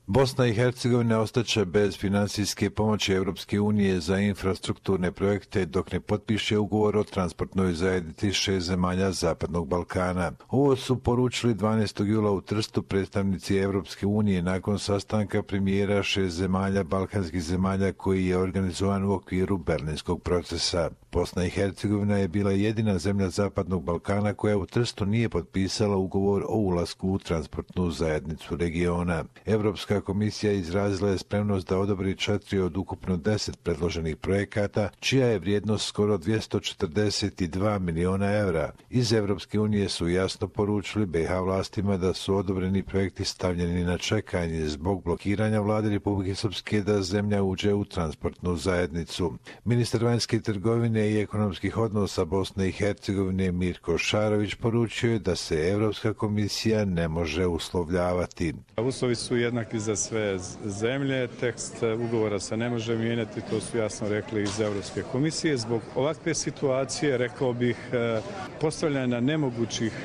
Bosna i Hercegovina ostaće bez financijske pomoći Europske unije za infrastrukturne projekte dok ne potpiše ugovor o transportnoj zajednici 6 zemalja Zapadnog Balkana. Ovo su poručili 12. jula u Trstu predstavnici Europske unije nakon sastanka premijera 6 zemalja balkanskih zemalja koji je organizovan u okviru Berlinskog procesa. Bosna i Hercegovina je bila jedina zemlja Zapadnog Balkana koja u Trstu nije potpisala ugovor o ulasku u transportnu zajednicu regiona. Europska komisija izrazila je spremnost da odobri 4 od ukupno 10 predloženih projekata, čija je vrijednost skoro 242 miliona evra. Iz Europske unije su jasno poručili BiH vlastima da su odobreni projekti stavljeni na čekanje zbog blokiranja vlade Republike Srpske da zemlja uđe u transportnu zajednicu. Ministar vanjske trgovine i ekonomskih odnosa Bosne i Hercegovine Mirko Šarović poručio je da se Europska komisija ne može uslovljavati. Uslovi su jednaki za sve zemlje, tekst ugovora se ne može mijenjati, to su jasno rekli iz Europske komisije. Zbog ovakve situacije, rekao bih, postavljanja nemogućih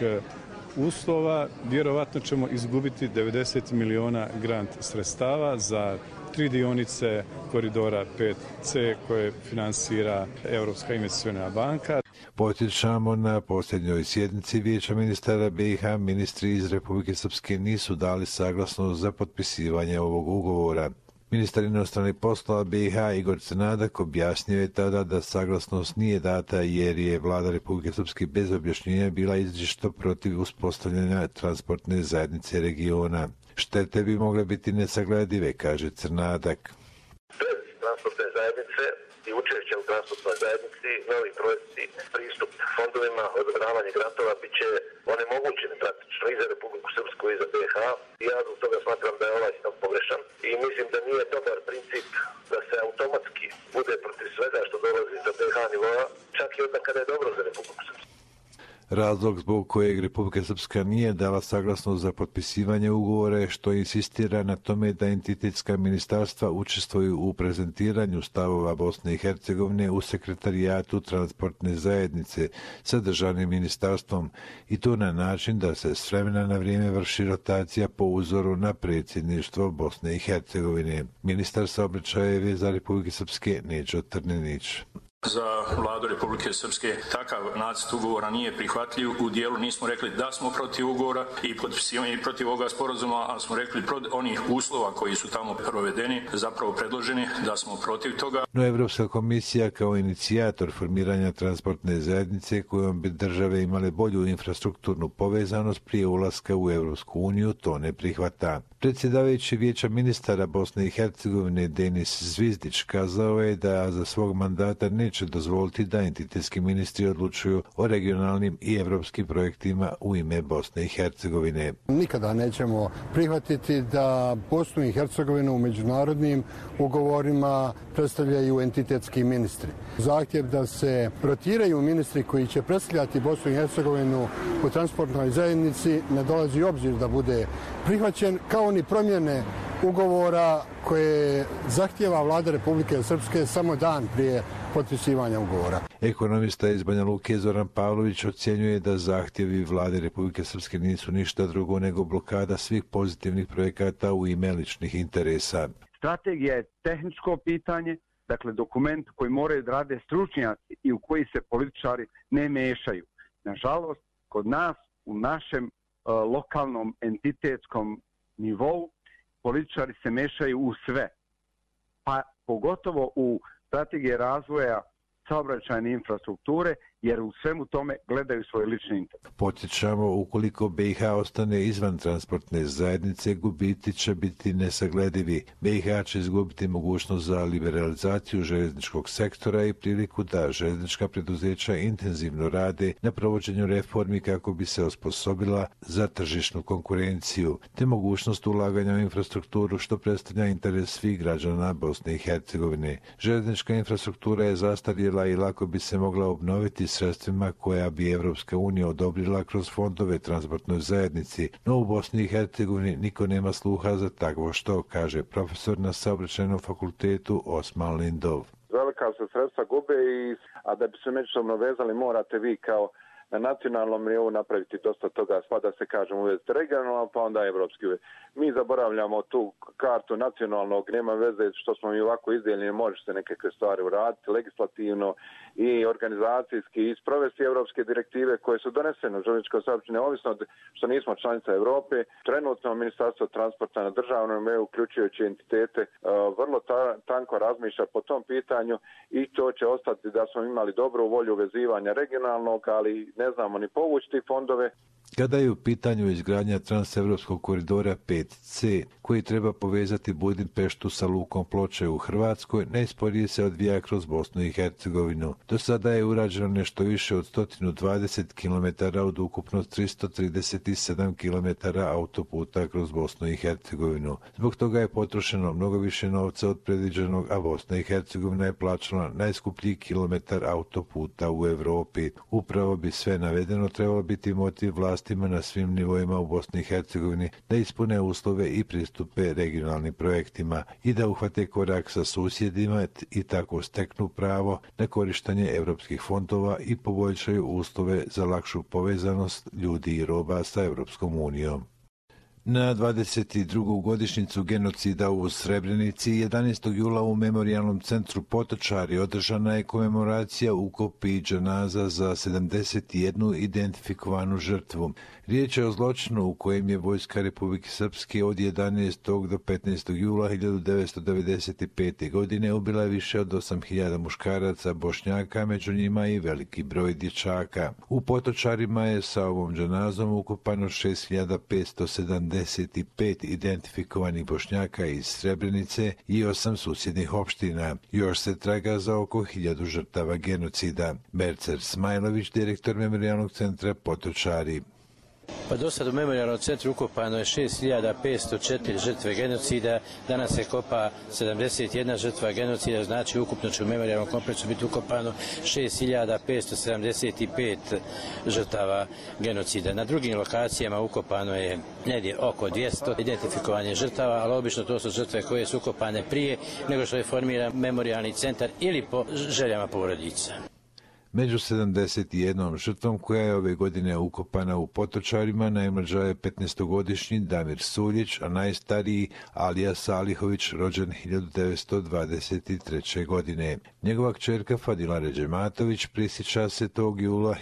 uslova, vjerovatno ćemo izgubiti 90 miliona grant sredstava za 3 dionice koridora 5C koje finansira Europska investiciona banka. Podsjećamo, na posljednjoj sjednici Vijeća ministara BiH ministri iz Republike Srpske nisu dali saglasnost za potpisivanje ovog ugovora. Ministar inostranih poslova BiH Igor Crnadak objasnio je tada da saglasnost nije data jer je vlada Republike Srpske bez objašnjenja bila izričito protiv uspostavljanja transportne zajednice regiona. Štete bi mogle biti nesagledive, kaže Crnadak. Bez transportne zajednice i učešće u transportnoj zajednici, novi projekti, pristup fondovima, odobravanje grantova bit će onemogućeni praktično i za Republiku Srpsku i za BiH. Ja zbog toga smatram da je ovaj stav pogrešan i mislim da nije dobar princip da se automatski bude protiv svega što dolazi za BiH nivoa, čak i onda kada je dobro za Republiku Srpsku. Razlog zbog kojeg Republika Srpska nije dala saglasnost za potpisivanje ugovora je što insistira na tome da entitetska ministarstva učestvuju u prezentiranju stavova Bosne i Hercegovine u sekretarijatu transportne zajednice sa državnim ministarstvom i to na način da se s vremena na vrijeme vrši rotacija po uzoru na predsjedništvo Bosne i Hercegovine. Ministar saobraćaja i veza Republike Srpske Neđo Trninić. Za vladu Republike Srpske takav nacrt ugovora nije prihvatljiv. U dijelu nismo rekli da smo protiv ugovora i potpisivanja i protiv ovoga sporazuma, ali smo rekli onih uslova koji su tamo provedeni, zapravo predloženi, da smo protiv toga. No Evropska komisija kao inicijator formiranja transportne zajednice kojom bi države imale bolju infrastrukturnu povezanost prije ulaska u Evropsku uniju to ne prihvata. Predsjedavajući Vijeća ministara Bosne i Hercegovine Denis Zvizdić kazao je da za svog mandata neće dozvoliti da entitetski ministri odlučuju o regionalnim i evropskim projektima u ime Bosne i Hercegovine. Nikada nećemo prihvatiti da Bosnu i Hercegovinu u međunarodnim ugovorima predstavljaju entitetski ministri. Zahtjev da se rotiraju ministri koji će predstavljati Bosnu i Hercegovinu u transportnoj zajednici ne dolazi u obzir da bude prihvaćen, kao ni promjene ugovora koje zahtjeva vlada Republike Srpske samo dan prije potpisivanja ugovora. Ekonomista iz Banja Luke Zoran Pavlović ocjenjuje da zahtjevi vlade Republike Srpske nisu ništa drugo nego blokada svih pozitivnih projekata u ime ličnih interesa. Strategija je tehničko pitanje, dakle dokument koji moraju da rade stručnjaci i u koji se političari ne mešaju. Nažalost, kod nas u našem lokalnom entitetskom nivou političari se mešaju u sve, pa pogotovo u strategije razvoja saobraćajne infrastrukture, jer u svemu tome gledaju svoj lični interes. Podsjećamo, ukoliko BiH ostane izvan transportne zajednice, gubiti će biti nesagledivi. BiH će izgubiti mogućnost za liberalizaciju željezničkog sektora i priliku da željeznička preduzeća intenzivno rade na provođenju reformi kako bi se osposobila za tržišnu konkurenciju, te mogućnost ulaganja u infrastrukturu što predstavlja interes svih građana Bosne i Hercegovine. Željeznička infrastruktura je zastarjela i lako bi se mogla obnoviti sredstvima koja bi Evropska unija odobrila kroz fondove transportnoj zajednici, no u Bosni i Hercegovini niko nema sluha za takvo što, kaže profesor na Saobraćajnom fakultetu Osman Lindov. Velika se sredstva gube, a da bi se međusobno vezali morate vi kao na nacionalnom nivou napraviti dosta toga, pa da se kažem uvesti regionalno, pa onda evropski uvesti. Mi zaboravljamo tu kartu nacionalnog, nema veze što smo mi ovako izdijeljeni, može se neke stvari uraditi legislativno i organizacijski i sprovesti evropske direktive koje su donesene u željezničkom saobraćaju, neovisno što nismo članica Europe. Trenutno Ministarstvo transporta na državnom nivou, uključujući entitete, vrlo tanko razmišlja po tom pitanju i to će ostati da smo imali dobru volju vezivanja regionalnog, ali ne znamo ni povući ti fondove. Kada je u pitanju izgradnja transevropskog koridora 5C, koji treba povezati Budimpeštu sa lukom Ploče u Hrvatskoj, najsporije se odvija kroz Bosnu i Hercegovinu. Do sada je urađeno nešto više od 120 km od ukupno 337 km autoputa kroz Bosnu i Hercegovinu. Zbog toga je potrošeno mnogo više novca od predviđenog, a Bosna i Hercegovina je plaćala najskuplji kilometar autoputa u Europi. Upravo bi sve navedeno trebalo biti motiv vlastima na svim nivoima u Bosni i Hercegovini da ispune uslove i pristupe regionalnim projektima i da uhvate korak sa susjedima i tako steknu pravo na korištenje europskih fondova i poboljšaju uslove za lakšu povezanost ljudi i roba sa Europskom unijom. Na 22. godišnjicu genocida u Srebrenici 11. jula u Memorijalnom centru Potočari održana je komemoracija ukopa i dženaza za 71 identifikovanu žrtvu. Riječ je o zločinu u kojem je Vojska Republike Srpske od 11. do 15. jula 1995. godine ubila više od 8.000 muškaraca Bošnjaka, među njima i veliki broj dječaka. U Potočarima je sa ovom dženazom ukopano 6.575 identifikovanih Bošnjaka iz Srebrenice i 8 susjednih opština. Još se traga za oko 1.000 žrtava genocida. Mercer Smajlović, direktor Memorijalnog centra Potočari. Pa do sad u Memorijalnom centru ukopano je 6.504 žrtve genocida, danas se kopa 71 žrtva genocida, znači ukupno će u Memorijalnom kompleksu biti ukopano 6.575 žrtava genocida. Na drugim lokacijama ukopano je negdje oko 200 identifikovanje žrtava, ali obično to su žrtve koje su ukopane prije nego što je formiran Memorijalni centar ili po željama porodica. Među 71 žrtvom koja je ove godine ukopana u Potočarima najmlađa je 15-godišnji Damir Suljić, a najstariji Alija Salihović, rođen 1923. godine. Njegova kćerka Fadila Ređematović prisjeća se tog jula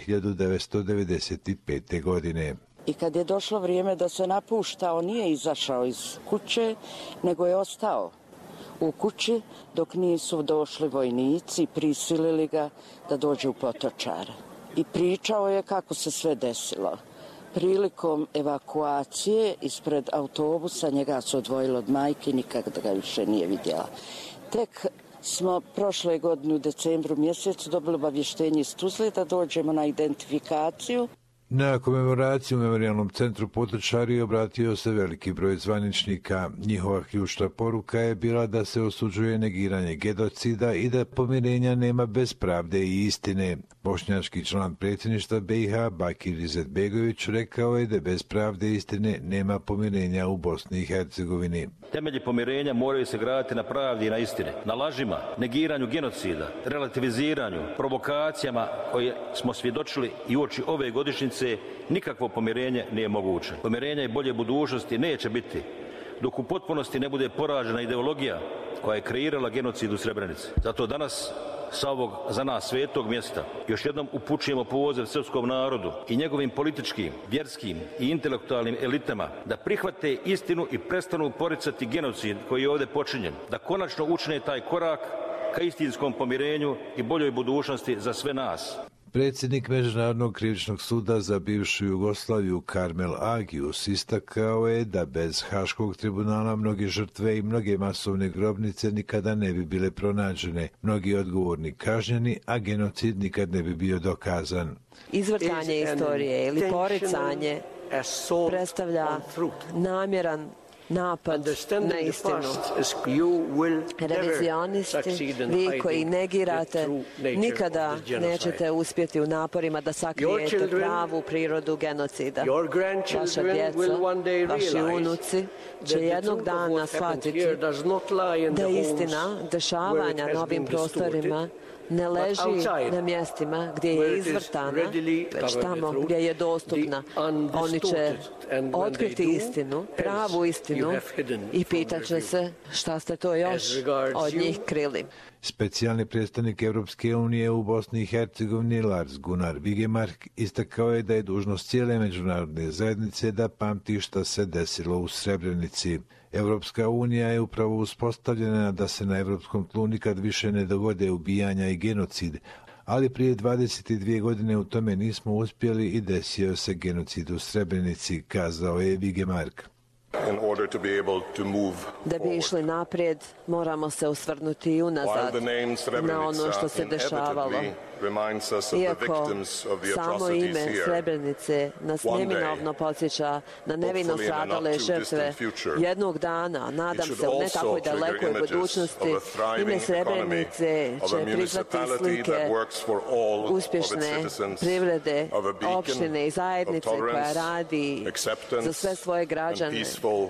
1995. godine. I kad je došlo vrijeme da se napušta, on nije izašao iz kuće, nego je ostao u kući dok nisu došli vojnici, prisilili ga da dođe u Potočare. I pričao je kako se sve desilo. Prilikom evakuacije ispred autobusa njega su odvojili od majke, nikada ga više nije vidjela. Tek smo prošle godine u decembru mjesecu dobili obavještenje iz Tuzle da dođemo na identifikaciju. Na komemoraciju u Memorijalnom centru Potočari obratio se veliki broj zvaničnika. Njihova ključna poruka je bila da se osuđuje negiranje genocida i da pomirenja nema bez pravde i istine. Bošnjački član predsjedništva BiH Bakir Izetbegović rekao je da bez pravde i istine nema pomirenja u Bosni i Hercegovini. Temelji pomirenja moraju se graditi na pravdi i na istini, na lažima, negiranju genocida, relativiziranju, provokacijama koje smo svjedočili i uoči ove godišnjice. Nikakvo pomirenje nije moguće. Pomirenja i bolje budućnosti neće biti dok u potpunosti ne bude poražena ideologija koja je kreirala genocid u Srebrenici. Zato danas sa ovog za nas svetog mjesta još jednom upućujemo poziv srpskom narodu i njegovim političkim, vjerskim i intelektualnim elitama da prihvate istinu i prestanu poricati genocid koji je ovdje počinjen, da konačno učine taj korak ka istinskom pomirenju i boljoj budućnosti za sve nas. Predsjednik Međunarodnog krivičnog suda za bivšu Jugoslaviju Karmel Agius istakao je da bez Haškog tribunala mnoge žrtve i mnoge masovne grobnice nikada ne bi bile pronađene, mnogi odgovorni kažnjeni, a genocid nikad ne bi bio dokazan. Izvrtanje istorije ili poricanje predstavlja namjeran napad na istinu. Revizionisti, vi koji negirate, nikada nećete uspjeti u naporima da sakrijete pravu prirodu genocida. Vaša djeca, vaši unuci će jednog dana shvatiti da istina dešavanja na ovim prostorima ne leži na mjestima gdje je izvrtana, već tamo gdje je dostupna. Oni će otkriti istinu, pravu istinu i pitat će se šta ste to još od njih krili. Specijalni predstavnik Europske unije u Bosni i Hercegovini Lars Gunnar Vigemark istakao je da je dužnost cijele međunarodne zajednice da pamti šta se desilo u Srebrenici. Europska unija je upravo uspostavljena da se na europskom tlu nikad više ne dogode ubijanja i genocid, ali prije 22 godine u tome nismo uspjeli i desio se genocid u Srebrenici, kazao je Vigemark. Da bi išli naprijed, moramo se osvrnuti i unazad na ono što se dešavalo. Iako samo ime Srebrenice nas neminovno podsjeća na nevino stradale žrtve, jednog dana, nadam se u ne tako dalekoj budućnosti, ime Srebrenice će prizvati slike uspješne privrede, opštine i zajednice koja radi za sve svoje građane,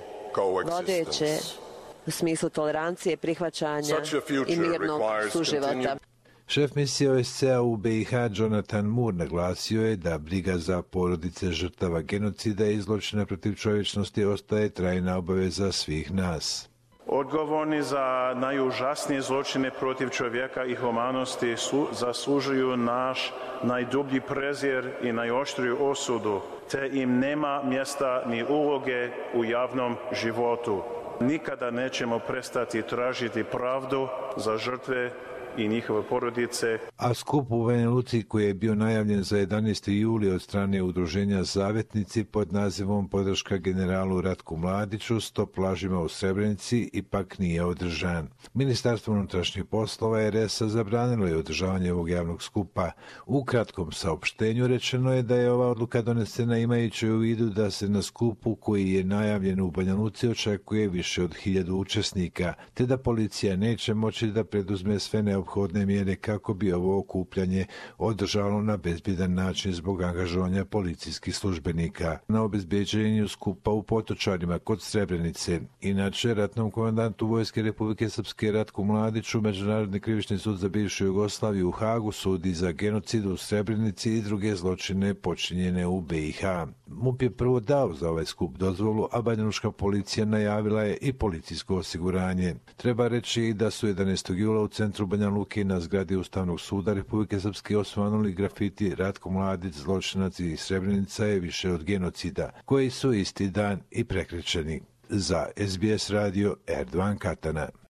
vodeće u smislu tolerancije, prihvaćanja i mirnog suživota. Šef misije OSCE-a u BiH Jonathan Moore naglasio je da briga za porodice žrtava genocida i zločina protiv čovječnosti ostaje trajna obaveza svih nas. Odgovorni za najužasnije zločine protiv čovjeka i humanosti zaslužuju naš najdublji prezir i najoštriju osudu, te im nema mjesta ni uloge u javnom životu. Nikada nećemo prestati tražiti pravdu za žrtve i njihove porodice. A skup u Banja Luci koji je bio najavljen za 11. juli od strane udruženja Zavetnici pod nazivom Podrška generalu Ratku Mladiću stop lažima u Srebrenici ipak nije održan. Ministarstvo unutrašnjih poslova RS-a zabranilo je održavanje ovog javnog skupa. U kratkom saopštenju rečeno je da je ova odluka donesena imajući u vidu da se na skupu koji je najavljen u Banja Luci očekuje više od 1000 učesnika, te da policija neće moći da preduzme sve neophodne mjere kako bi ovo okupljanje održalo na bezbjedan način zbog angažovanja policijskih službenika. Na obezbeđenju skupa u Potočarima kod Srebrenice, inače ratnom komandantu Vojske Republike Srpske Ratku Mladiću, Međunarodni krivični sud za bivšu Jugoslaviju u Hagu sudi za genocid u Srebrenici i druge zločine počinjene u BiH. MUP je prvo dao za ovaj skup dozvolu, a banjalučka policija najavila je i policijsko osiguranje. Treba reći i da su 11. jula u centru Banja Luke na zgradi Ustavnog suda Republike Srpske osvanuli grafiti Ratko Mladić, zločinac i Srebrenica je više od genocida, koji su isti dan i prekrečeni. Za SBS radio Erdovan Katana.